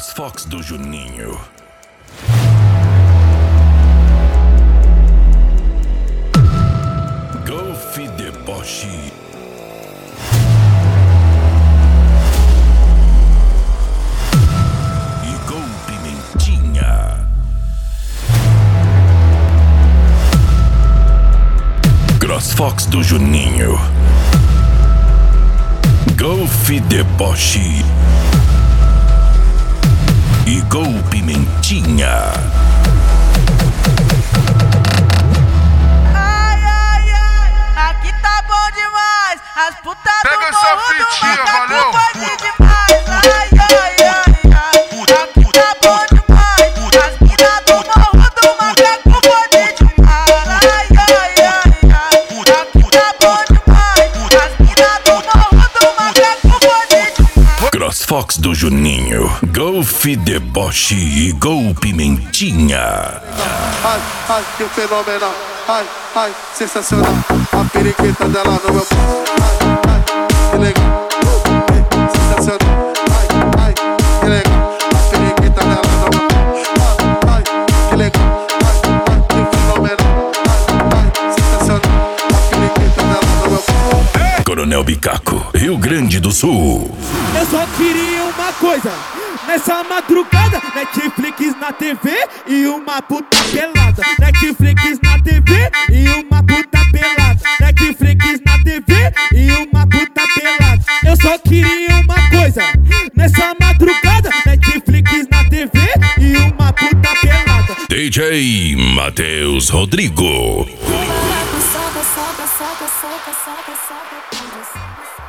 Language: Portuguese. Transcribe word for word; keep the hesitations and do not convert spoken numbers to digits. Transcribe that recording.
CrossFox do Juninho. Golf Deboche. E Gol Pimentinha. CrossFox do Juninho. Golf Deboche. E Gol Pimentinha. Ai, ai, ai, aqui tá bom demais. As putas do pega essa morro do fitinha, macaco valeu. pode demais. Ai, ai, ai, ai, aqui tá bom demais. As putas do morro do macaco pode demais. Ai, ai, ai, ai, aqui tá bom demais. As putas do morro do macaco pode demais. CrossFox do Juninho. Golf Deboche e Gol Pimentinha. Ai, ai, que fenomenal. Ai, ai, sensacional. A periquita dela no meu pau. Ai, ai, que legal. Ei, sensacional. Ai, ai, que legal. A periquita dela no meu pau. Ai, ai, que legal. Ai, ai, que fenomenal. Ai, ai, sensacional. A periquita dela no meu pau. Coronel Bicaco, Rio Grande do Sul. Eu só queria uma coisa nessa madrugada: Netflix na T V e uma puta pelada. Netflix na T V e uma puta pelada. Netflix na T V e uma puta pelada. Eu só queria uma coisa nessa madrugada: Netflix na T V e uma puta pelada. D J Matheus Rodrigo. Soca, soca, soca, soca, soca, soca, soca.